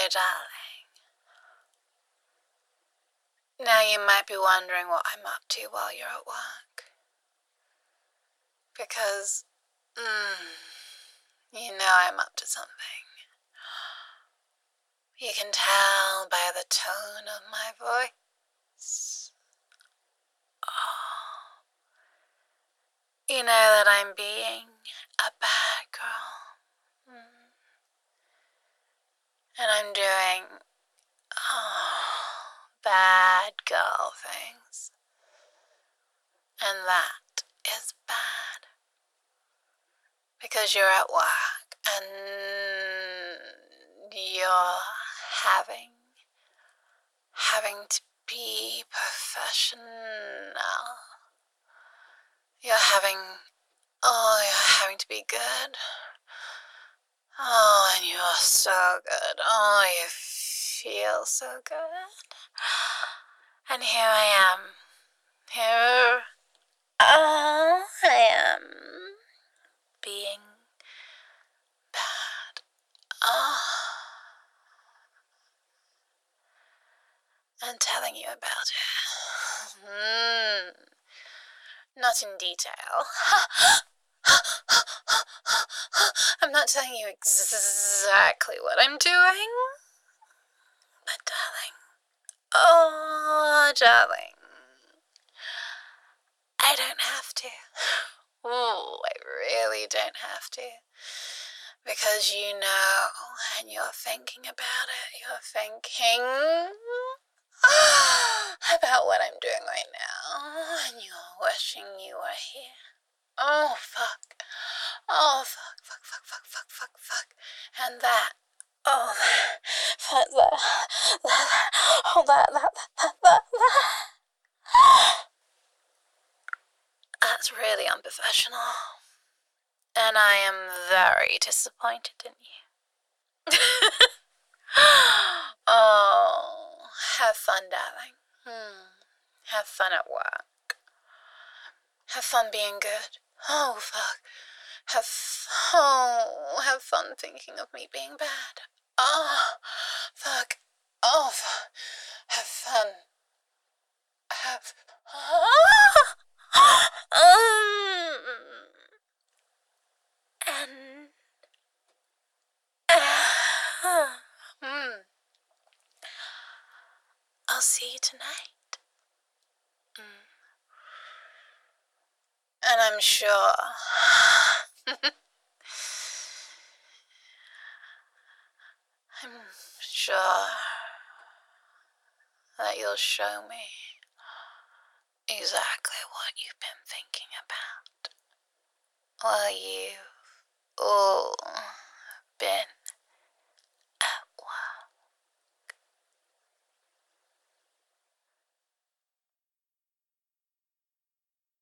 darling. Now you might be wondering what I'm up to while you're at work. Because, you know I'm up to something. You can tell by the tone of my voice. Oh. You know that I'm being a bad girl. And I'm doing bad girl things. And that is bad. Because you're at work and you're having to be professional. You're having to be good. Oh, and you're so good. Oh, you feel so good. And here I am. Being bad. And telling you about it. Not in detail. I'm not telling you exactly what I'm doing. But darling, I don't have to. I really don't have to. Because you know, and you're thinking about it, you're thinking about what I'm doing right now, and you're wishing you were here. Oh, fuck. And that. That's really unprofessional. And I am very disappointed in you. Oh, have fun, darling. Have fun at work. Have fun being good. Oh, fuck. Have fun thinking of me being bad. Oh, fuck. Oh, fuck. Have fun. I'll see you tonight. And I'm sure that you'll show me exactly what you've been thinking about. Well,